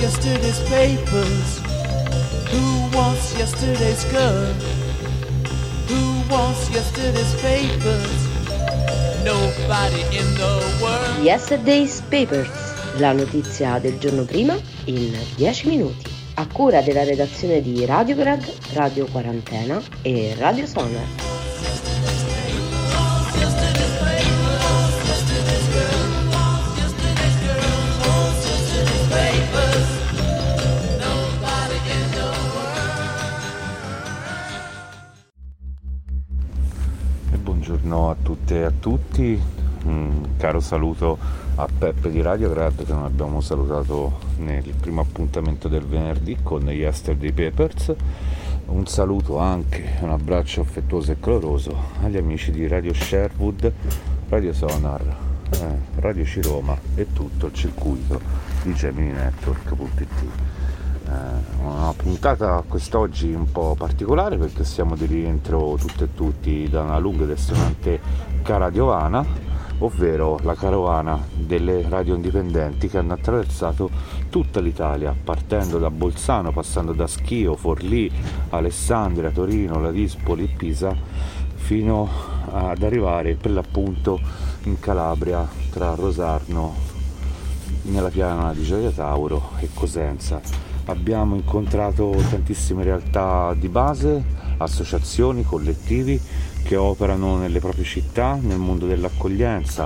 yesterday's papers? Who wants yesterday's girl? Who wants yesterday's papers? Nobody in the world. Yesterday's Papers, la notizia del giorno prima in 10 minuti. A cura della redazione di Radiograd, Radio Quarantena e Radio Sonar. Buongiorno a tutte e a tutti, un caro saluto a Peppe di Radiograd che non abbiamo salutato nel primo appuntamento del venerdì con Yesterday Papers. Un saluto anche, un abbraccio affettuoso e caloroso agli amici di Radio Sherwood, Radio Sonar, Radio Ciroma e tutto il circuito di Gemini Network.it. Una puntata quest'oggi un po' particolare perché siamo di rientro tutte e tutti da una lunga ed estenuante caravana, ovvero la carovana delle radio indipendenti che hanno attraversato tutta l'Italia, partendo da Bolzano, passando da Schio, Forlì, Alessandria, Torino, Ladispoli e Pisa, fino ad arrivare per l'appunto in Calabria, tra Rosarno, nella piana di Gioia Tauro e Cosenza. Abbiamo incontrato tantissime realtà di base, associazioni, collettivi che operano nelle proprie città, nel mondo dell'accoglienza,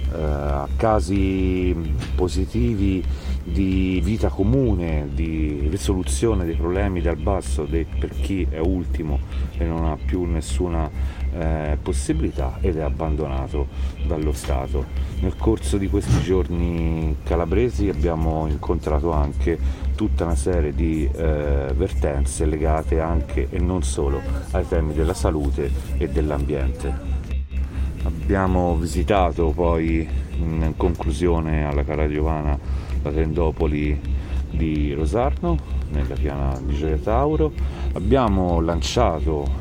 casi positivi di vita comune, di risoluzione dei problemi dal basso per chi è ultimo e non ha più nessuna possibilità ed è abbandonato dallo Stato. Nel corso di questi giorni calabresi abbiamo incontrato anche tutta una serie di vertenze legate anche e non solo ai temi della salute e dell'ambiente. Abbiamo visitato poi in conclusione alla Caradiovana la tendopoli di Rosarno nella piana di Gioia Tauro. Abbiamo lanciato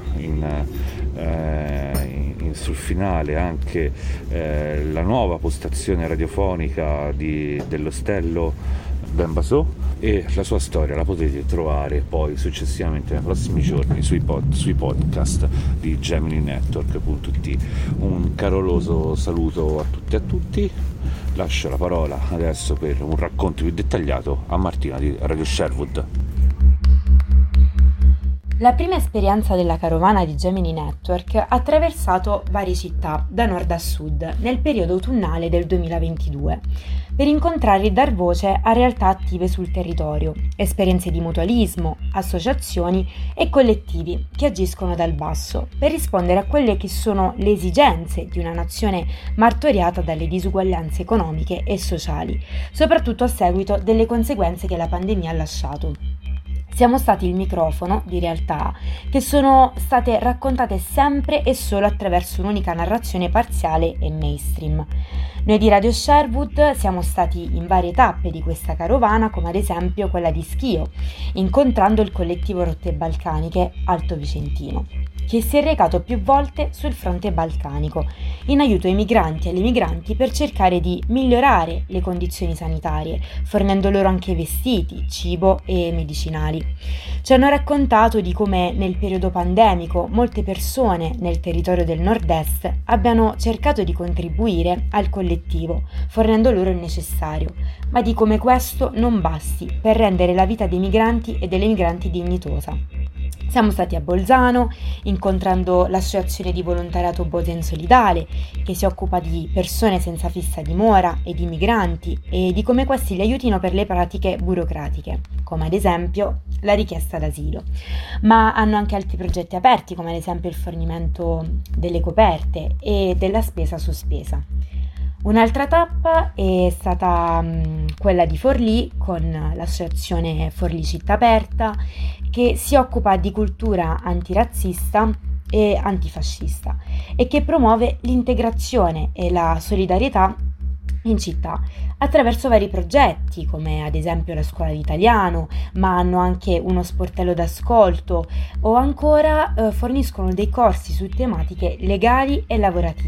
sul finale anche la nuova postazione radiofonica dell'Ostello Ben Basò, e la sua storia la potete trovare poi successivamente nei prossimi giorni sui podcast di Gemini Network.it. Un caloroso saluto a tutti e a tutti. Lascio la parola adesso per un racconto più dettagliato a Martina di Radio Sherwood. La prima esperienza della carovana di Gemini Network ha attraversato varie città, da nord a sud, nel periodo autunnale del 2022, per incontrare e dar voce a realtà attive sul territorio, esperienze di mutualismo, associazioni e collettivi che agiscono dal basso, per rispondere a quelle che sono le esigenze di una nazione martoriata dalle disuguaglianze economiche e sociali, soprattutto a seguito delle conseguenze che la pandemia ha lasciato. Siamo stati il microfono di realtà che sono state raccontate sempre e solo attraverso un'unica narrazione parziale e mainstream. Noi di Radio Sherwood siamo stati in varie tappe di questa carovana, come ad esempio quella di Schio, incontrando il collettivo Rotte Balcaniche Alto Vicentino, che si è recato più volte sul fronte balcanico in aiuto ai migranti e alle migranti per cercare di migliorare le condizioni sanitarie, fornendo loro anche vestiti, cibo e medicinali. Ci hanno raccontato di come nel periodo pandemico molte persone nel territorio del nord-est abbiano cercato di contribuire al collettivo, fornendo loro il necessario, ma di come questo non basti per rendere la vita dei migranti e delle migranti dignitosa. Siamo stati a Bolzano, incontrando l'associazione di volontariato Boden Solidale, che si occupa di persone senza fissa dimora e di migranti e di come questi li aiutino per le pratiche burocratiche, come ad esempio la richiesta d'asilo. Ma hanno anche altri progetti aperti, come ad esempio il fornimento delle coperte e della spesa sospesa. Un'altra tappa è stata quella di Forlì con l'associazione Forlì Città Aperta, che si occupa di cultura antirazzista e antifascista e che promuove l'integrazione e la solidarietà in città attraverso vari progetti come ad esempio la scuola di italiano, ma hanno anche uno sportello d'ascolto o ancora forniscono dei corsi su tematiche legali e lavorative.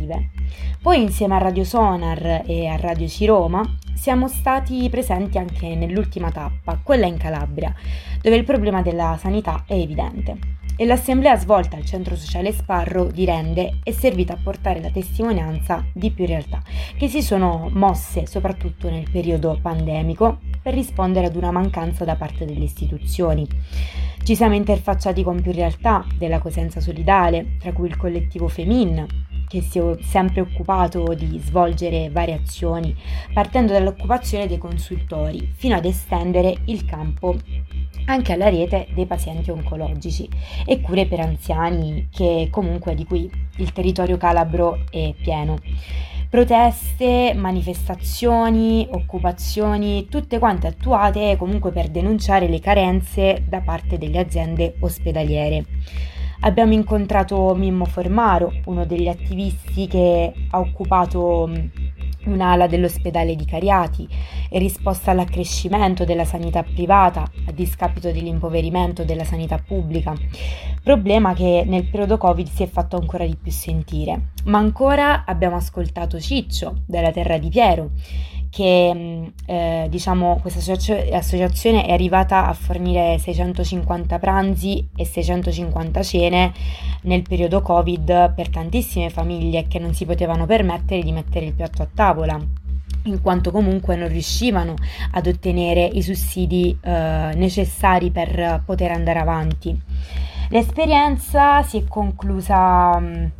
Poi insieme a Radio Sonar e a Radio Ciroma siamo stati presenti anche nell'ultima tappa, quella in Calabria, dove il problema della sanità è evidente. E l'assemblea svolta al Centro Sociale Sparro di Rende è servita a portare la testimonianza di più realtà che si sono mosse soprattutto nel periodo pandemico per rispondere ad una mancanza da parte delle istituzioni. Ci siamo interfacciati con più realtà della Cosenza Solidale, tra cui il collettivo Femin, che si è sempre occupato di svolgere varie azioni, partendo dall'occupazione dei consultori, fino ad estendere il campo anche alla rete dei pazienti oncologici e cure per anziani, che comunque di cui il territorio calabro è pieno. Proteste, manifestazioni, occupazioni, tutte quante attuate comunque per denunciare le carenze da parte delle aziende ospedaliere. Abbiamo incontrato Mimmo Formaro, uno degli attivisti che ha occupato un'ala dell'ospedale di Cariati e risposta all'accrescimento della sanità privata a discapito dell'impoverimento della sanità pubblica, problema che nel periodo Covid si è fatto ancora di più sentire. Ma ancora abbiamo ascoltato Ciccio della Terra di Piero, che questa associazione è arrivata a fornire 650 pranzi e 650 cene nel periodo Covid per tantissime famiglie che non si potevano permettere di mettere il piatto a tavola, in quanto comunque non riuscivano ad ottenere i sussidi necessari per poter andare avanti. L'esperienza si è conclusa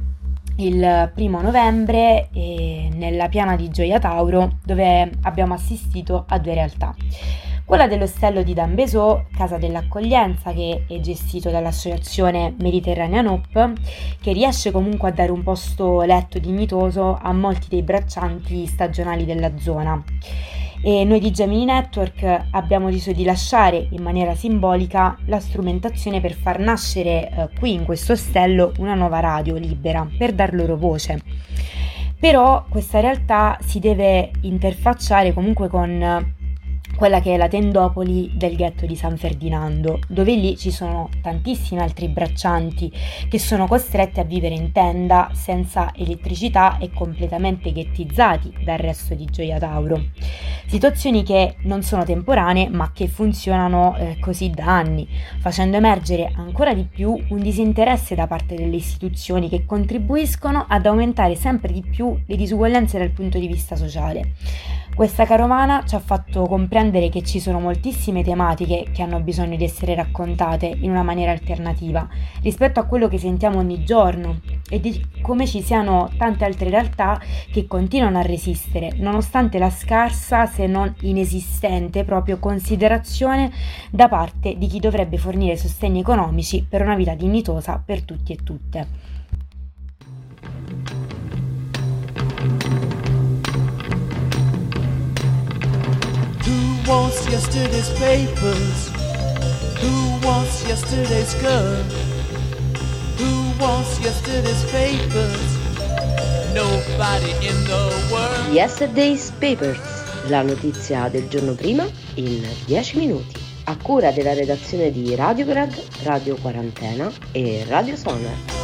il 1 novembre nella piana di Gioia Tauro, dove abbiamo assistito a due realtà. Quella dell'ostello di Dambesò, casa dell'accoglienza, che è gestito dall'associazione Mediterranean Hope, che riesce comunque a dare un posto letto dignitoso a molti dei braccianti stagionali della zona. E noi di Gemini Network abbiamo deciso di lasciare in maniera simbolica la strumentazione per far nascere qui in questo ostello una nuova radio libera, per dar loro voce. Però questa realtà si deve interfacciare comunque con quella che è la tendopoli del ghetto di San Ferdinando, dove lì ci sono tantissimi altri braccianti che sono costretti a vivere in tenda senza elettricità e completamente ghettizzati dal resto di Gioia Tauro. Situazioni che non sono temporanee ma che funzionano così da anni, facendo emergere ancora di più un disinteresse da parte delle istituzioni che contribuiscono ad aumentare sempre di più le disuguaglianze dal punto di vista sociale. Questa carovana ci ha fatto comprendere che ci sono moltissime tematiche che hanno bisogno di essere raccontate in una maniera alternativa rispetto a quello che sentiamo ogni giorno e di come ci siano tante altre realtà che continuano a resistere nonostante la scarsa, se non inesistente, proprio considerazione da parte di chi dovrebbe fornire sostegni economici per una vita dignitosa per tutti e tutte. Who wants yesterday's papers? Who wants yesterday's girl? Who wants yesterday's papers? Nobody in the world. Yesterday's Papers, la notizia del giorno prima in 10 minuti, a cura della redazione di Radio Grad, Radio Quarantena e Radio Sonar.